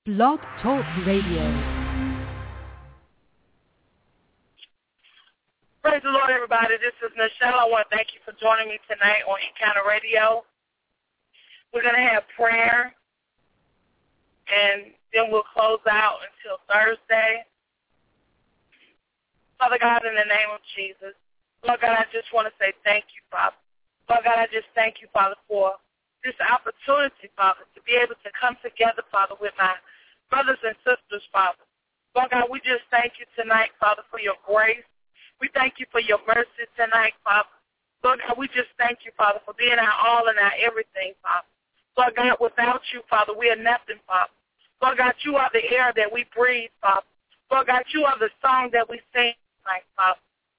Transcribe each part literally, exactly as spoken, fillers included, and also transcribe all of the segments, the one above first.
Blog Talk Radio. Praise the Lord, everybody. This is Michelle. I want to thank you for joining me tonight on Encounter Radio. We're going to have prayer, and then we'll close out until Thursday. Father God, in the name of Jesus, Lord God, I just want to say thank you, Father. Lord God, I just thank you, Father, for this opportunity, Father, to be able to come together, Father, with my brothers and sisters, Father. Lord God, we just thank you tonight, Father, for your grace. We thank you for your mercy tonight, Father. Lord God, we just thank you, Father, for being our all and our everything, Father. Lord God, without you, Father, we are nothing, Father. Lord God, you are the air that we breathe, Father. Lord God, you are the song that we sing tonight, Father.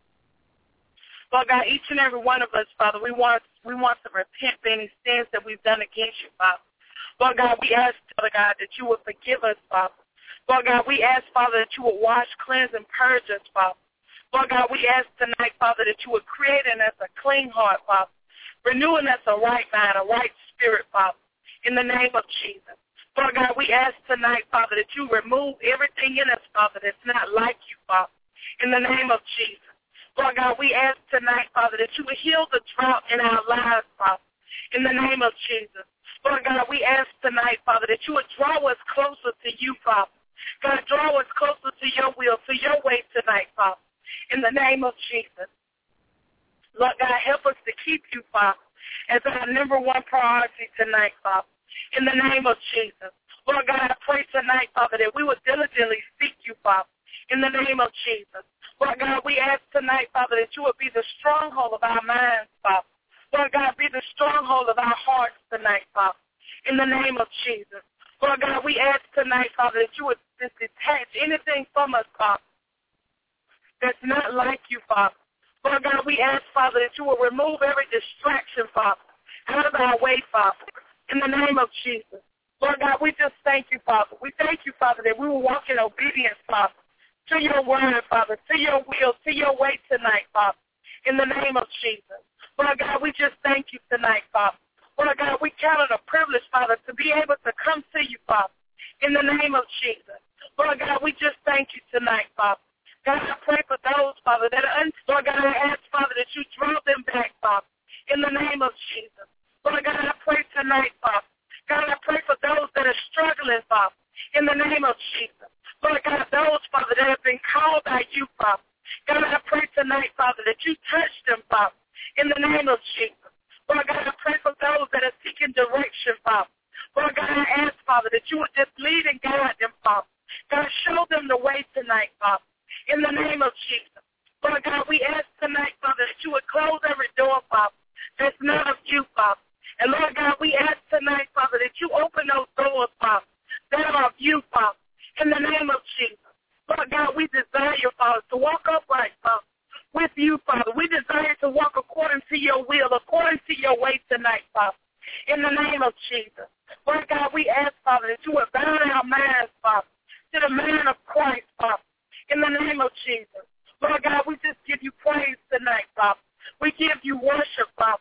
Lord God, each and every one of us, Father, we want we want to repent for any sins that we've done against you, Father. Lord God, we ask, Father God, that you would forgive us, Father. Lord God, we ask, Father, that you would wash, cleanse, and purge us, Father. Lord God, we ask tonight, Father, that you would create in us a clean heart, Father, renewing us a right mind, a right spirit, Father, in the name of Jesus. Lord God, we ask tonight, Father, that you remove everything in us, Father, that's not like you, Father, in the name of Jesus. Lord God, we ask tonight, Father, that you would heal the drought in our lives, Father, in the name of Jesus. Lord God, we ask tonight, Father, that you would draw us closer to you, Father. God, draw us closer to your will, to your way tonight, Father, in the name of Jesus. Lord God, help us to keep you, Father, as our number one priority tonight, Father, in the name of Jesus. Lord God, I pray tonight, Father, that we would diligently seek you, Father, in the name of Jesus. Lord God, we ask tonight, Father, that you would be the stronghold of our minds, Father. Lord God, be the stronghold of our hearts tonight, Father, in the name of Jesus. Lord God, we ask tonight, Father, that you would just detach anything from us, Father, that's not like you, Father. Lord God, we ask, Father, that you will remove every distraction, Father, out of our way, Father, in the name of Jesus. Lord God, we just thank you, Father. We thank you, Father, that we will walk in obedience, Father, to your word, Father, to your will, to your way tonight, Father, in the name of Jesus. Lord God, we just thank you tonight, Father. Lord God, we count it a privilege, Father, to be able to come to you, Father, in the name of Jesus. Lord God, we just thank you tonight, Father. God, I pray for those, Father, that are, un- Lord God, I ask, Father, that you draw them back, Father, in the name of Jesus. Lord God, I pray tonight, Father. God, I pray for those that are struggling, Father, in the name of Jesus. Lord God, those, Father, that have been called by you, Father. God, I pray tonight, Father, that you touch them, Father, in the name of Jesus. Lord God, I pray for those that are seeking direction, Father. Lord God, I ask, Father, that you would just lead and guide them, Father. God, show them the way tonight, Father, in the name of Jesus. Lord God, we ask tonight, Father, that you would close every door, Father, that's not of you, Father. And Lord God, we ask tonight, Father, that you open those doors, Father, that are of you, Father, in the name of Jesus. Lord God, we desire, Father, to walk upright, Father, with you, Father. We desire to walk according to your will, according to your way tonight, Father, in the name of Jesus. Lord God, we ask, Father, that you would bound our minds, Father, to the man of Christ, Father, in the name of Jesus. Lord God, we just give you praise tonight, Father. We give you worship, Father,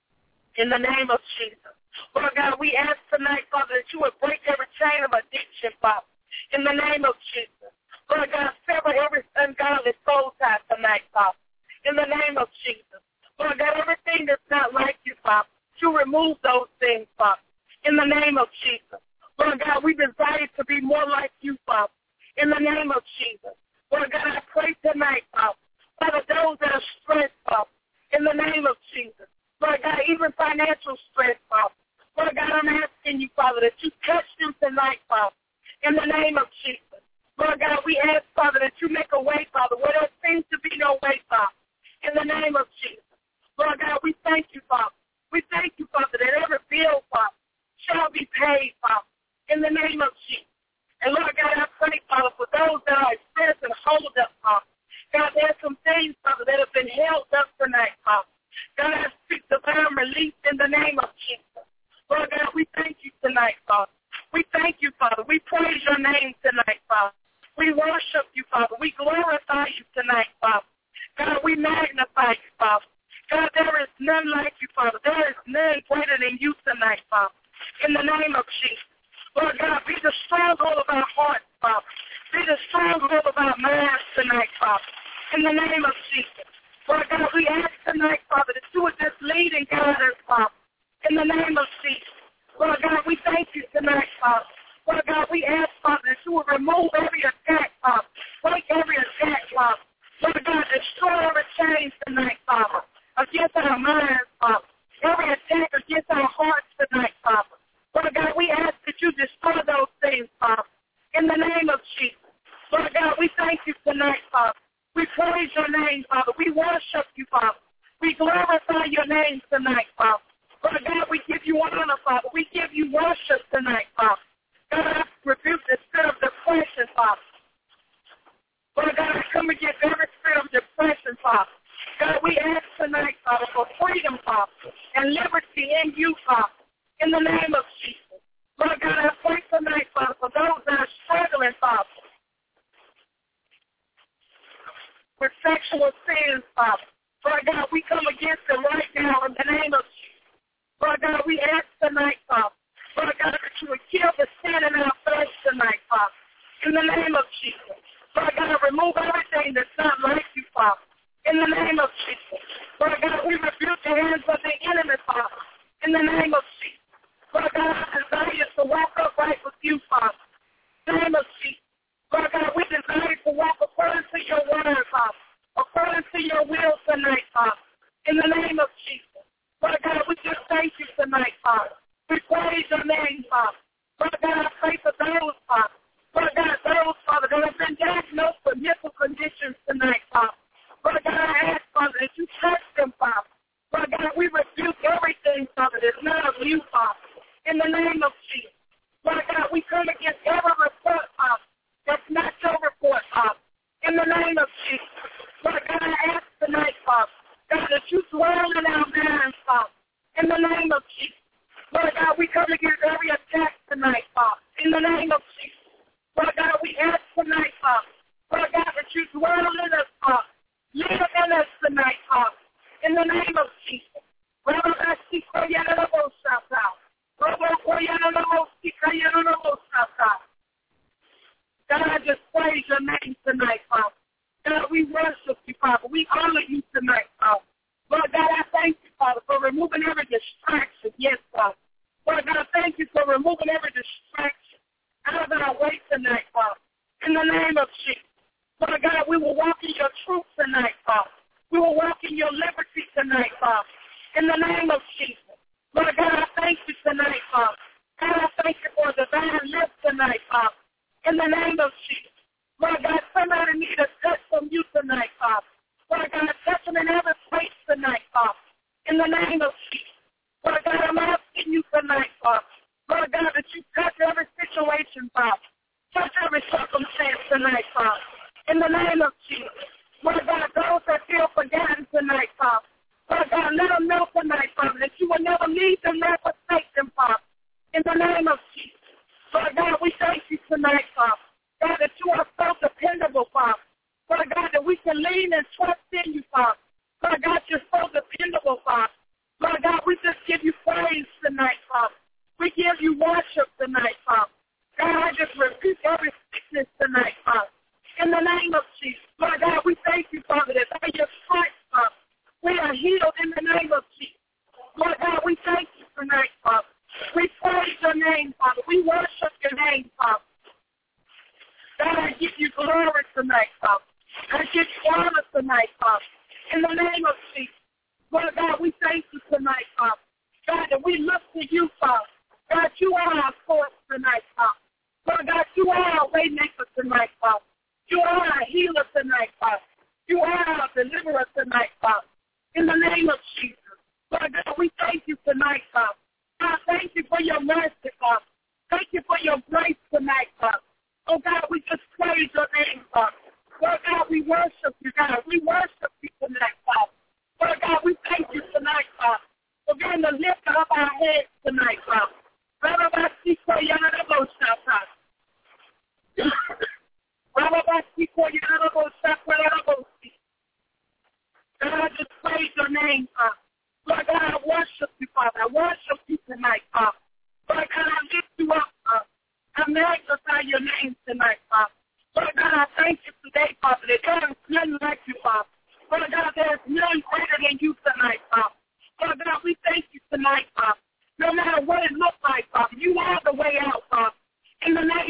in the name of Jesus. Lord God, we ask tonight, Father, that you would break every chain of addiction, Father, in the name of Jesus. Lord God, sever every ungodly soul tie tonight, Father, in the name of Jesus. Lord God, everything that's not like you, Father, to remove those things, Father, in the name of Jesus. Lord God, we desire to be more like you, Father, in the name of Jesus. Lord God, I pray tonight, Father, Father, those that are stressed, Father, in the name of Jesus. Lord God, even financial stress, Father. Lord God, I'm asking you, Father, that you touch them tonight, Father, in the name of Jesus. Lord God, we ask, Father, that you make a way, Father, where there seems to be no way, Father, in the name of Jesus. Lord God, we thank you, Father. We thank you, Father, that every bill, Father, shall be paid, Father, in the name of Jesus. And Lord God, I pray, Father, for those that are experiencing hold up, Father. God, there's some things, Father, that have been held up tonight, Father. God, I speak divine release in the name of Jesus. Lord God, we thank you tonight, Father. We thank you, Father. We praise your name tonight, Father. We worship you, Father. We glorify you tonight, Father. God, we magnify you, Father. God, there is none like you, Father. There is none greater than you tonight, Father. In the name of Jesus. Lord God, be the stronghold of our the name of Jesus. Lord God, we ask tonight, Father, that you would just lead and guide us, Father, in the name of Jesus. Lord God, we thank you tonight, Father. Lord God, we ask, Father, that you would remove every attack, Father, break every attack, Father. Lord God, destroy every change tonight, Father, against our minds, Father. Every attack against our hearts tonight, Father. Lord God, we ask that you destroy those things, Father, in the name of Jesus. Lord God, we thank you tonight, Father. We praise your name, Father. We worship you, Father. We glorify your name tonight, Father. Lord God, we give you honor, Father. We give you worship tonight, Father. God, I rebuke the spirit of depression, Father. Lord God, I come against every spirit of depression, Father. God, we ask tonight, Father, for freedom, Father, and liberty in you, Father, in the name of Jesus. Lord God, I pray tonight, Father, for those that are struggling, Father, with sexual sins, Father. Lord God, we come against it right now in the name of Jesus. Lord God, we ask tonight, Father, Lord God, that you would kill the sin in our flesh tonight, Father, in the name of Jesus. Lord God, remove everything that's not like you, Father, in the name of Jesus. Lord God, we rebuke the hands of the enemy, Father, in the name of Jesus. Lord God, our desire is to walk upright with you, Father, in the name of Jesus. Lord God, we desire to walk according to your word, Father, according to your will tonight, Father, in the name of Jesus. Lord God, we just thank you tonight, Father. We praise your name, Father. Lord God, I pray for those, Father. Lord God, those, Father, that have been diagnosed with mental conditions tonight, Father. Lord God, I ask, Father, that you touch them, Father. Lord God, we rebuke everything, Father, that's not of you, Father, in the name of Jesus. Lord God, we come against every report, Father, that's not your report, Father, in the name of Jesus. Lord God, I ask tonight, Father, God, that you dwell in our minds, Father, in the name of Jesus. Lord God, we come against every attack tonight, Father, in the name of Jesus. Lord God, we ask tonight, Father, Lord God, that you dwell in us, Father, live in us tonight, Father, in the name of Jesus. God, I just praise your name tonight, Father. God, we worship you, Father. We honor you tonight, Father. Lord God, I thank you, Father, for removing every distraction. Yes, Father. Lord God, I thank you for removing every distraction out of our way tonight, Father. In the name of Jesus. Lord God, we will walk in your truth tonight, Father. We will walk in your liberty tonight, Father. In the name of Jesus. Lord God, I thank you tonight, Father. God, I thank you for a divine lift tonight, Father. In the name of Jesus. Lord God, somebody needs a touch from you tonight, Father. Lord God, touch them in every place tonight, Father. In the name of Jesus. Lord God, I'm asking you tonight, Father. Lord God, that you touch every situation, Father. Touch every circumstance tonight, Father. In the name of Jesus. Lord God, those that feel forgotten tonight, Father. Lord God, let them know tonight, Father, that you will never leave them, never forsake them, Father. In the name of Jesus. Lord God, we thank you tonight, Father. God, that you are so dependable, Father. Lord God, that we can lean and trust in you, Father. Lord God, you're so dependable, Father. Lord God, we just give you praise tonight, Father. We give you worship tonight, Father. God, I just rebuke every sickness tonight, Father. In the name of Jesus. Lord God, we thank you, Father, that by your stripes, Father, we are healed in the name of Jesus. Lord God, we thank you tonight, Father. We praise your name, Father. We worship your name, Father. God, I give you glory tonight, Father. I give you honor tonight, Father. In the name of Jesus. Lord God, we thank you tonight, Father. God, that we look to you, Father. God, you are our source tonight, Father. Lord God, you are our way maker tonight, Father. You are our healer tonight, Father. You are our deliverer tonight, Father. In the name of Jesus. Lord God, we thank you tonight, Father. God, thank you for your mercy, Father. Thank you for your grace tonight, Father. Oh, God, we just praise your name, Father. Lord God, we worship you, God. We worship you tonight, Father. Lord God, we thank you tonight, Father, for being the lifter of our heads tonight, Father. God, I just praise your name, Father. Lord God, I worship you, Father. I worship you tonight, Father. Lord God, I lift you up, Father. I magnify your name tonight, Father. Lord God, I thank you today, Father, that there is none like you, Father.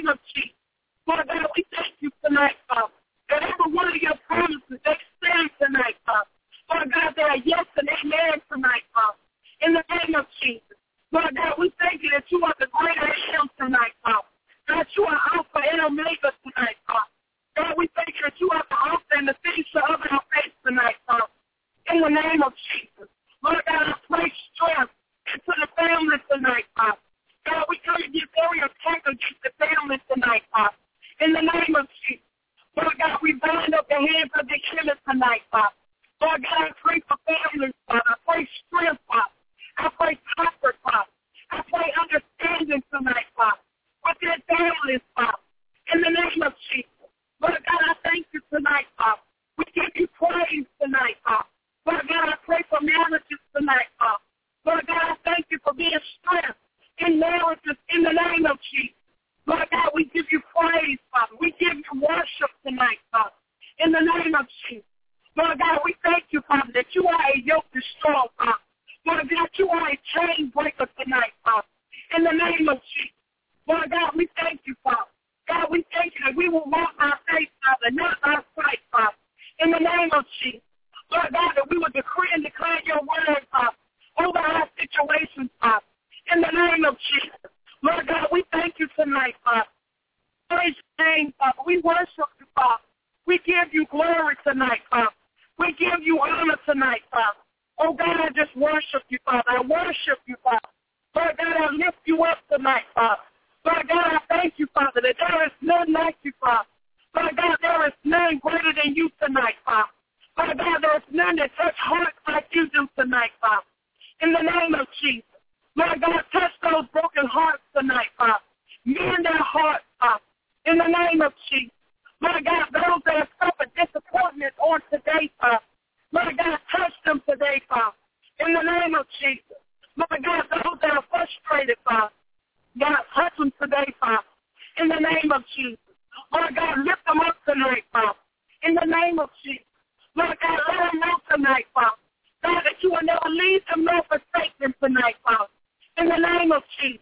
name of Jesus. Lord God, we thank you tonight, Father, that every one of your promises, they stand tonight, Father. Lord God, they are yes and amen tonight, Father. In the name of Jesus. Lord God, we thank you that you are the great I am tonight, Father. God, you are Alpha and Omega tonight, Father. God, we thank you that you are the author and the finisher of our faith tonight, Father. In the name of Jesus. Lord God, I pray strength into the family tonight, Father. God, we come against every attack against the family tonight, Father. In the name of Jesus. Lord God, we bind up the hands of the killers tonight, Father. Lord God, I pray for families, Father. I pray strength, Father. I pray comfort, Father. I pray understanding tonight, Father. With their families, Father. In the name of Jesus. Lord God, I thank you tonight, Father. We give you praise tonight, Father. Lord God, I pray for marriages tonight, Father. Lord God, I thank you for being strength in marriages in the name of Jesus. Lord God, we give you praise, Father. We give you worship tonight, Father. In the name of Jesus. Lord God, we thank you, Father, that you are a yoke destroyer, Father. Lord God, you are a chain breaker tonight, Father. In the name of Jesus. Lord God, we thank you, Father. God, we thank you that we will walk by faith, Father, not by sight, Father. In the name of Jesus. Lord God, that we will decree and declare your word, Father, over our situations, Father. In the name of Jesus. Lord God, we thank you tonight, Father. Praise your name, Father. We worship you, Father. We give you glory tonight, Father. We give you honor tonight, Father. Oh, God, I just worship you, Father. I worship you, Father. Lord God, I lift you up tonight, Father. Lord God, I thank you, Father, that there is none like you, Father. Lord God, there is none greater than you tonight, Father. Lord God, there is none that touch hearts like you do tonight, Father. In the name of Jesus. Lord God, touch those broken hearts tonight, Father. Mend their hearts, Father. In the name of Jesus. Lord God, those that have suffered disappointment on today, Father. Lord God, touch them today, Father. In the name of Jesus. Lord God, those that are frustrated, Father. God, touch them today, Father. In the name of Jesus. Lord God, lift them up tonight, Father. In the name of Jesus. Lord God, let them know tonight, Father. God, that you will never leave them nor forsake them tonight, Father. In the name of Jesus.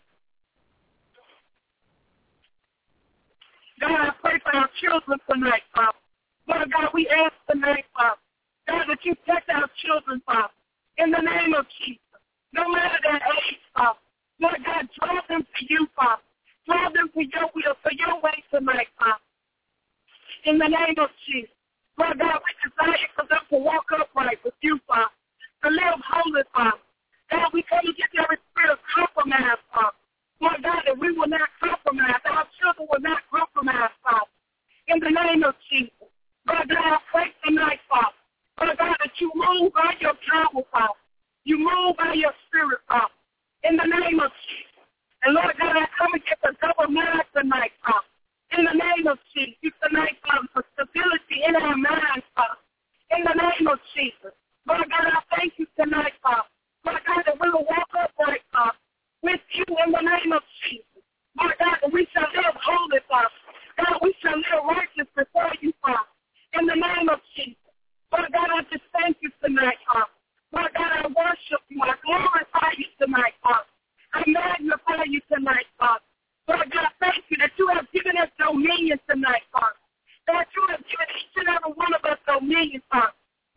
God, I pray for our children tonight, Father. Lord God, we ask tonight, Father. God, that you touch our children, Father. In the name of Jesus. No matter their age, Father. Lord God, draw them to you, Father. Draw them to your will, to your way tonight, Father. In the name of Jesus. Lord God, we desire for them to walk upright with you, Father. To live holy, Father. God, we come against every spirit of compromise, Father. Lord God, that we will not compromise. Our children will not compromise, Father. In the name of Jesus. Lord God, I pray tonight, Father. Lord God, that you move by your power, Father. You move by your spirit, Father. In the name of Jesus. And Lord God, I come against a double mind tonight, Father. In the name of Jesus. Tonight, Father, for stability in our minds, Father. In the name of Jesus. Lord God, I thank you tonight, Father. Lord God, that we will walk upright, Father, with you in the name of Jesus. Lord God, that we shall live holy, Father. God, we shall live righteous before you, Father. In the name of Jesus. Lord God, I just thank you tonight, Father. Lord God, I worship you. I glorify you tonight, Father. I magnify you tonight, Father. Lord God, thank you that you have given us dominion tonight, Father. That you have given each and every one of us dominion, Father.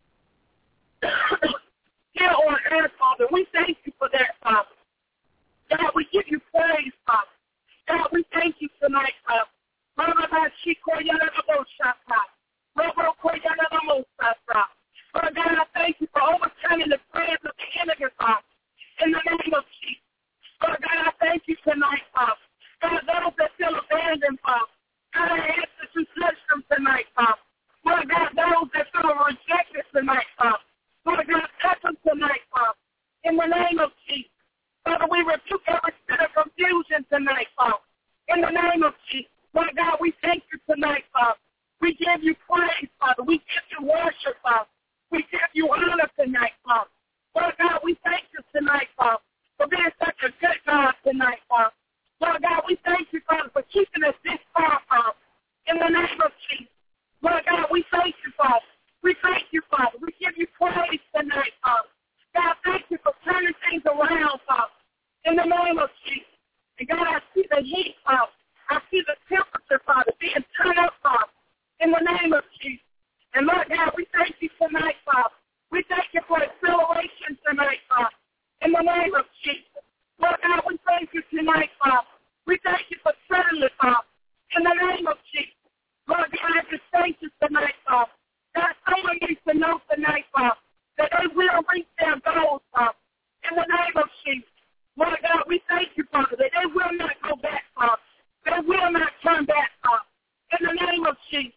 Here on earth, Father, we thank you for that, Father. God, we give you praise, Father. God, we thank you tonight, Father. Lord God, I thank you for overturning the prayers of the enemy, Father. In the name of Jesus. Lord God, I thank you tonight, Father. God, those that feel abandoned, Father. God, I ask that you touch them tonight, Father. Lord God, those that feel rejected tonight, Father. Lord God, touch them tonight, Father. In the name of Jesus. Father, we rebuke every spirit of confusion tonight, Father. In the name of Jesus. Lord God, we thank you tonight, Father. We give you praise, Father. We give you worship, Father. We give you honor tonight, Father. Lord God, we thank you tonight, Father, for being such a good God tonight, Father. Lord God, we thank you, Father, for keeping us this far, Father. In the name of Jesus. Lord God, we thank you, Father. We thank you, Father. We give you praise tonight, Father. God, thank you for turning things around, Father. In the name of Jesus. And God, I see the heat, Father. I see the temp name of Jesus. Lord God, I just thank you tonight, Father. God, someone needs to know tonight, Father, that they will reach their goals, Father. In the name of Jesus. Lord God, we thank you, Father, that they will not go back, Father. They will not turn back, Father. In the name of Jesus.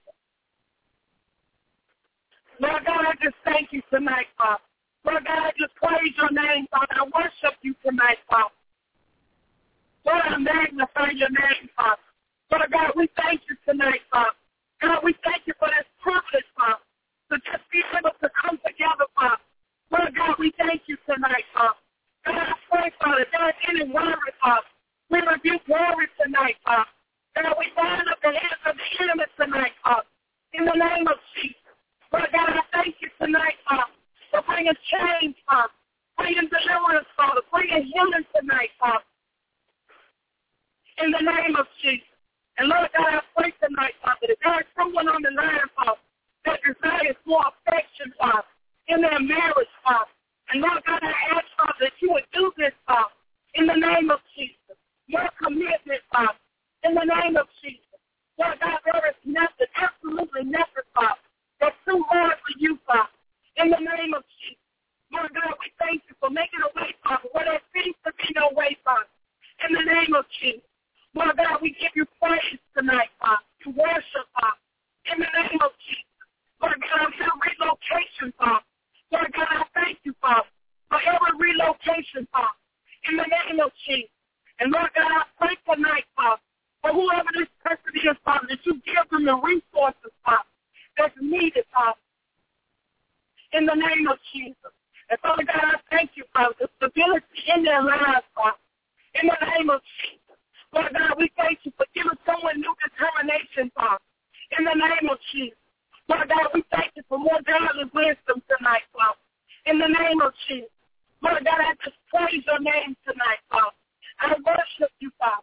Lord God, I just thank you tonight, Father. Lord God, I just praise your name, Father. I worship you tonight, Father. Lord, I magnify your name, Father. Lord God, we thank you tonight, Father. God, we thank you for this privilege, Father, to just be able to come together, Father. Lord God, we thank you tonight, Father. God, I pray, Father, if there is any worry, Father, we rebuke worry tonight, Father. God, we bind up the hands of the enemy tonight, Father. In the name of Jesus. Lord God, I thank you tonight, Father, for bringing change, Father, bringing deliverance, Father, bringing healing tonight, Father. In the name of Jesus. And Lord God, I pray tonight, Father, that there is someone on the line, Father, that desires more affection, Father, in their marriage, Father. And Lord God, I ask, Father, that you would do this, Father, in the name of Jesus. More commitment, Father, in the name of Jesus. Lord God, there is nothing, absolutely nothing, Father, that's too hard for you, Father, in the name of Jesus. Lord God, we thank you for making a way, Father, where there seems to be no way, Father, in the name of Jesus. Lord God, we give you praise tonight, Father, to worship, Father, in the name of Jesus. Lord God, I'm here relocation, Father. Lord God, I thank you, Father, for every relocation, Father, in the name of Jesus. And Lord God, I pray tonight, Father, for whoever this person is, Father, that you give them the resources, Father, that's needed, Father, in the name of Jesus. And Father God, I thank you, Father, the stability in their lives, Father, in the name of Jesus. Lord God, we thank you for giving someone new determination, Father, in the name of Jesus. Lord God, we thank you for more godly wisdom tonight, Father, in the name of Jesus. Lord God, I just praise your name tonight, Father. I worship you, Father.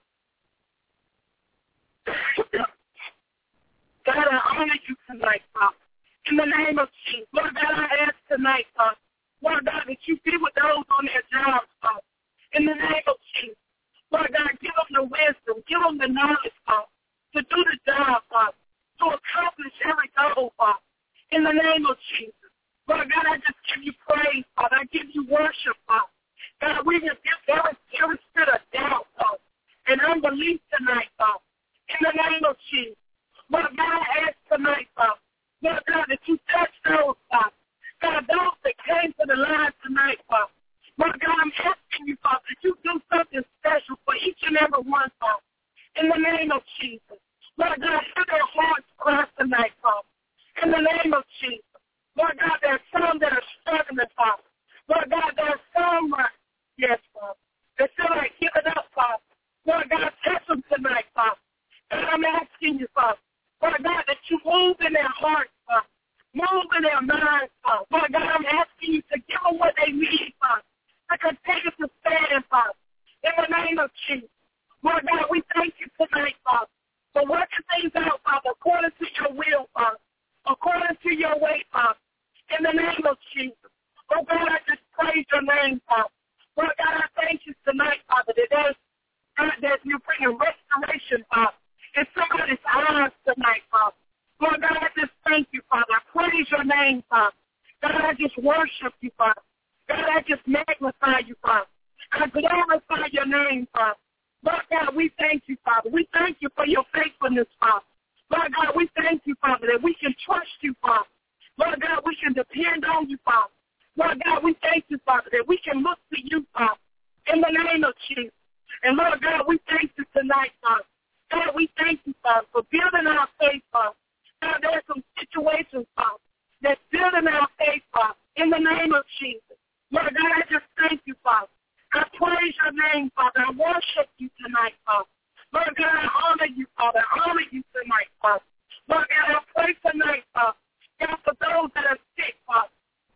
God, I honor you tonight, Father, in the name of Jesus. Lord God, I ask tonight, Father, Lord God, that you be with those on their jobs, Father, in the name of Jesus. Lord God, give them the wisdom, give them the knowledge, Father, to do the job, Father, to accomplish every goal, Father, in the name of Jesus. Lord God, I just give you praise, Father. I give you worship, Father. God, we rebuke every, every spirit of doubt, Father, and unbelief tonight, Father, in the name of Jesus. Lord God, I ask tonight, Father, Lord God, that you touch those, Father. God, those that came to the line tonight, Father. Lord God, I'm asking you, Father, that you do something special for each and every one, Father, in the name of Jesus. Lord God, hear their hearts cry tonight, Father, in the name of Jesus. Lord God, there are some that are struggling, Father. Lord God, there are some, uh, yes, Father, that feel like give it up, Father. Lord God, touch them tonight, Father. And I'm asking you, Father, Lord God, that you move in their hearts, Father, move in their minds, Father. Lord God, I'm asking you to give them what they need, Father. I continue to stand, Father, in the name of Jesus. Lord God, we thank you tonight, Father, for working things out, Father, according to your will, Father, according to your way, Father, in the name of Jesus. Oh, God, I just praise your name, Father. Lord God, I thank you tonight, Father, that there's, God, that you're bringing restoration, Father, in somebody's eyes tonight, Father. Lord God, I just thank you, Father. I praise your name, Father. God, I just worship you, Father. God, I just magnify you, Father. I glorify your name, Father. Lord God, we thank you, Father. We thank you for your faithfulness, Father. Lord God, we thank you, Father, that we can trust you, Father. Lord God, we can depend on you, Father. Lord God, we thank you, Father, that we can look to you, Father, in the name of Jesus. And Lord God, we thank you tonight, Father. God, we thank you, Father, for building our faith, Father. God, there are some situations, Father, that's building our faith, Father, in the name of Jesus. Lord God, I just thank you, Father. I praise your name, Father. I worship you tonight, Father. Lord God, I honor you, Father. I honor you tonight, Father. Lord God, I pray tonight, Father. God, for those that are sick, Father.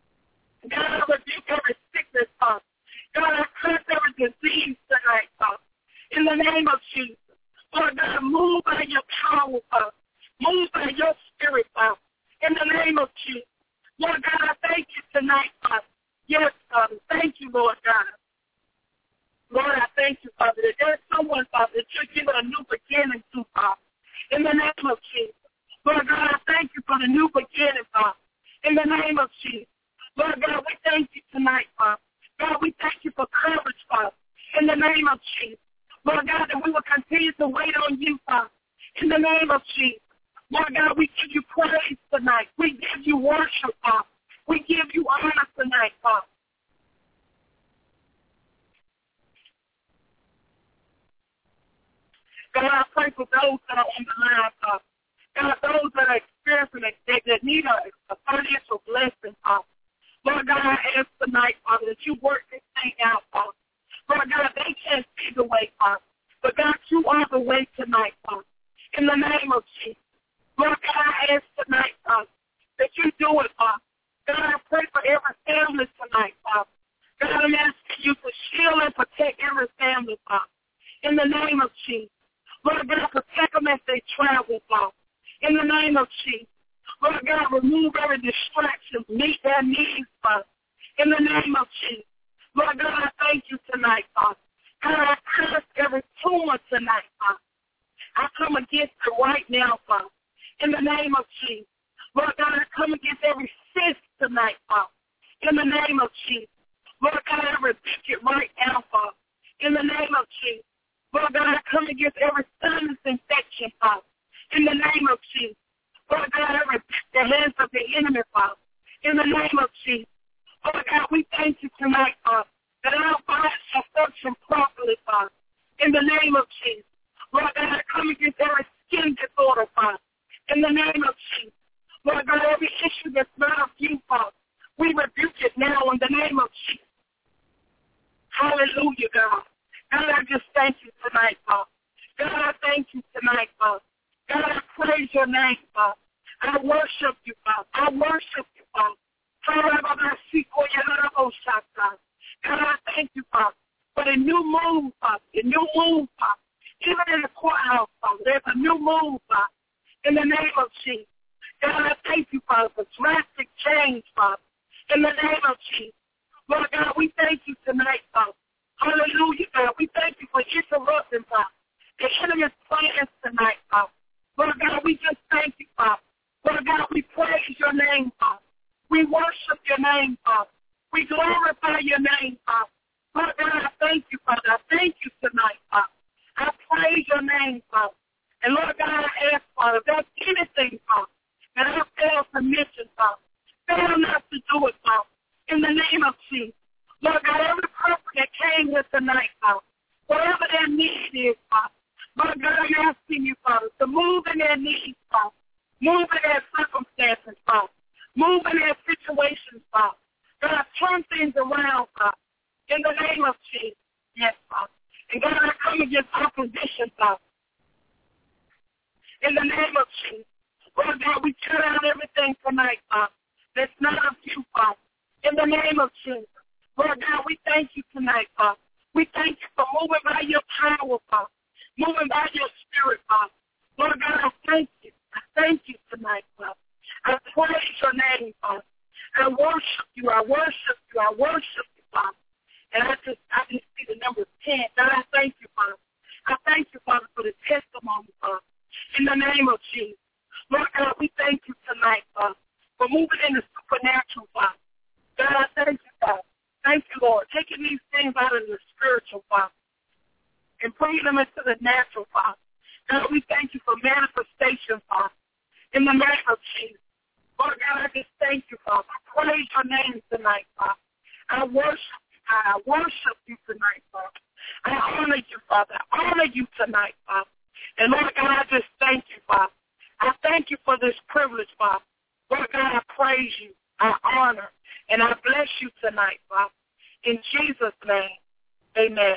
God, I rebuke every sickness, Father. God, I curse every disease tonight, Father. In the name of Jesus. Lord God, move by your power, Father. Move by your spirit, Father. In the name of Jesus. Lord God, I thank you tonight, Father. Yes, Father. Thank you, Lord God. Lord, I thank you, Father, that there's someone, Father, that you're giving a new beginning to, Father. In the name of Jesus. Lord God, I thank you for the new beginning, Father. In the name of Jesus. Lord God, we thank you tonight, Father. God, we thank you for courage, Father. In the name of Jesus. Lord God, that we will continue to wait on you, Father. In the name of Jesus. Lord God, we give you praise tonight. We give you worship, Father. We give you honor tonight, Father. God, I pray for those that are on the line, Father. God, those that are experiencing it, that, that need a, a financial blessing, Father. Lord God, I ask tonight, Father, that you work this thing out, Father. Lord God, they can't see the way, Father. But God, you are the way tonight, Father. In the name of Jesus. Lord God, I ask tonight, Father, that you do it, Father. God, I pray for every family tonight, Father. God, I'm asking you to shield and protect every family, Father. In the name of Jesus. Lord God, protect them as they travel, Father. In the name of Jesus. Lord God, remove every distraction, meet their needs, Father. In the name of Jesus. Lord God, I thank you tonight, Father. God, I curse every tumor tonight, Father. I come against it right now, Father. In the name of Jesus. Lord God, I come against every cyst tonight, Father. In the name of Jesus. Lord God, I rebuke it right now, Father. In the name of Jesus. Lord God, I come against every sinus infection, Father. In the name of Jesus. Lord God, I rebuke the hands of the enemy, Father. In the name of Jesus. Lord God, we thank you tonight, Father, that our bodies shall function properly, Father. In the name of Jesus. Lord God, I come against every skin disorder, Father. In the name of Jesus. Lord God, every issue that's not of you, Father, we rebuke it now in the name of Jesus. Hallelujah, God. God, I just thank you tonight, Father. God, I thank you tonight, Father. God, I praise your name, Father. I worship you, Father. I worship you, Father. God, I thank you, Father, for the new move, Father, the new move, Father. Even in the courthouse, Father, there's a new move, Father, in the name of Jesus. God, I thank you, Father, for drastic change, Father, in the name of Jesus. Lord God, we thank you tonight, Father. Hallelujah, God. We thank you for interrupting, Father, the enemy's plans tonight, Father. Lord God, we just thank you, Father. Lord God, we praise your name, Father. We worship your name, Father. We glorify your name, Father. Lord God, I thank you, Father. I thank you tonight, Father. I praise your name, Father. And Lord God, I ask, Father, if there's anything, Father, that I fail to mention, Father, fail not to do it, Father, in the name of Jesus. Lord God, every person that came here tonight, Father, whatever their need is, Father, Lord God, I'm asking you, Father, to move in their needs, Father, move in their circumstances, Father, move in their situations, Father. God, turn things around, Father, in the name of Jesus. Yes, Father. And God, I come against opposition, Father, in the name of Jesus. Lord God, we turn out everything tonight, Father, that's not of you, Father, in the name of Jesus. Lord God, we thank you tonight, Father. We thank you for moving by your power, Father, moving by your spirit, Father. Lord God, I thank you. I thank you tonight, Father. I praise your name, Father. I worship you. I worship you. I worship you, Father. And I just, I just see the number ten. God, I thank you, Father. I thank you, Father, for the testimony, Father, in the name of Jesus. Lord God, we thank you tonight, Father, for moving in the supernatural, Father. God, I thank you, Father. Thank you, Lord, taking these things out of the spiritual, Father, and bringing them into the natural, Father. God, we thank you for manifestation, Father, in the name of Jesus. Lord God, I just thank you, Father. I praise your name tonight, Father. I worship you, God. I worship you tonight, Father. I honor you, Father. I honor you tonight, Father. And Lord God, I just thank you, Father. I thank you for this privilege, Father. Lord God, I praise you. I honor and I bless you tonight, Father. In Jesus' name, amen.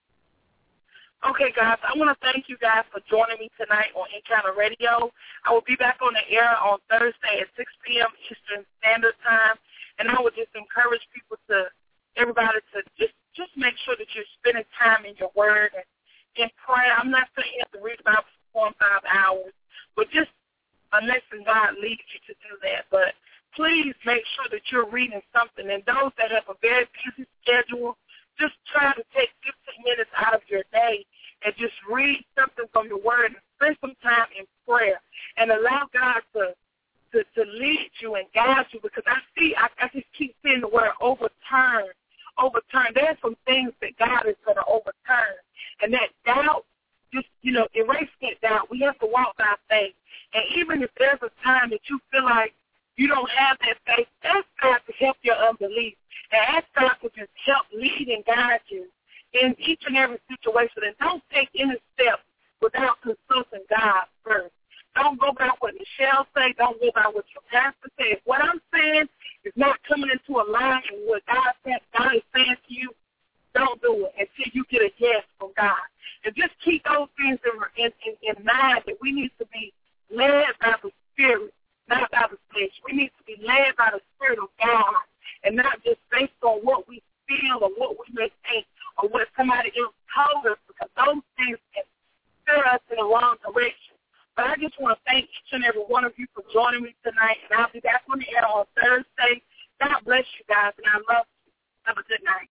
Okay, guys, I want to thank you guys for joining me tonight on Encounter Radio. I will be back on the air on Thursday at six p.m. Eastern Standard Time, and I would just encourage people to, everybody to just, just make sure that you're spending time in your word and in prayer. I'm not saying you have to read the Bible for four and five hours, but just unless God leads you to do that. But please make sure that you're reading something. And those that have a very busy schedule, just try to take fifteen minutes out of your day and just read something from your word and spend some time in prayer and allow God to to, to lead you and guide you, because I see, I, I just keep seeing the word overturn, overturn. There's some things that God is going to overturn. And that doubt, just, you know, erase that doubt. We have to walk by faith. And even if there's a time that you feel like you don't have that faith, ask God to help your unbelief. And ask God to just help lead and guide you in each and every situation. And don't take any steps without consulting God first. Don't go by what Michelle say. Don't go by what your pastor says. What I'm saying is not coming into a line with what God, said, God is saying to you. Don't do it until you get a yes from God. And just keep those things in, in, in mind, that we need to be led by the Spirit, not by the flesh. We need to be led by the Spirit of God, and not just based on what we feel or what we may think or what somebody else told us, because those things can steer us in the wrong direction. But I just want to thank each and every one of you for joining me tonight, and I'll be back on the air on Thursday. God bless you guys, and I love you. Have a good night.